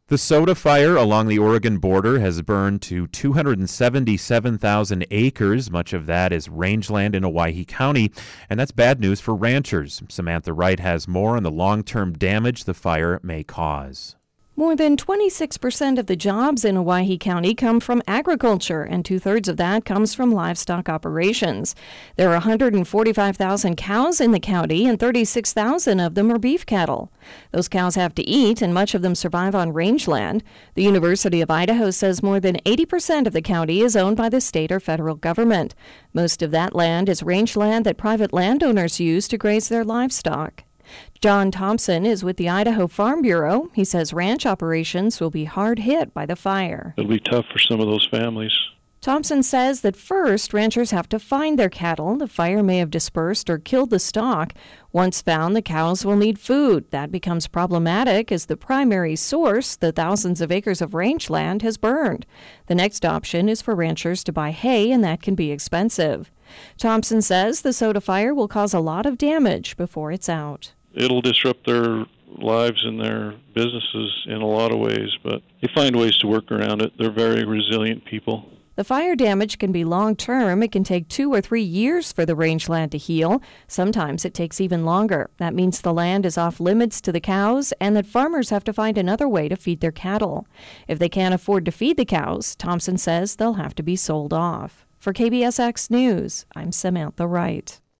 The Soda Fire along the Oregon border has burned to 277,000 acres. Much of that is rangeland in Owyhee County, and that's bad news for ranchers. Samantha Wright has more on the long-term damage the fire may cause. More than 26% of the jobs in Owyhee County come from agriculture, and two-thirds of that comes from livestock operations. There are 145,000 cows in the county, and 36,000 of them are beef cattle. Those cows have to eat, and much of them survive on rangeland. The University of Idaho says more than 80% of the county is owned by the state or federal government. Most of that land is rangeland that private landowners use to graze their livestock. John Thompson is with the Idaho Farm Bureau. He says ranch operations will be hard hit by the fire. It'll be tough for some of those families. Thompson says that first, ranchers have to find their cattle. The fire may have dispersed or killed the stock. Once found, the cows will need food. That becomes problematic as the primary source, the thousands of acres of rangeland, has burned. The next option is for ranchers to buy hay, and that can be expensive. Thompson says the soda fire will cause a lot of damage before it's out. It'll disrupt their lives and their businesses in a lot of ways, but they find ways to work around it. They're very resilient people. The fire damage can be long-term. It can take 2 or 3 years for the rangeland to heal. Sometimes it takes even longer. That means the land is off limits to the cows and that farmers have to find another way to feed their cattle. If they can't afford to feed the cows, Thompson says they'll have to be sold off. For KBSX News, I'm Samantha Wright.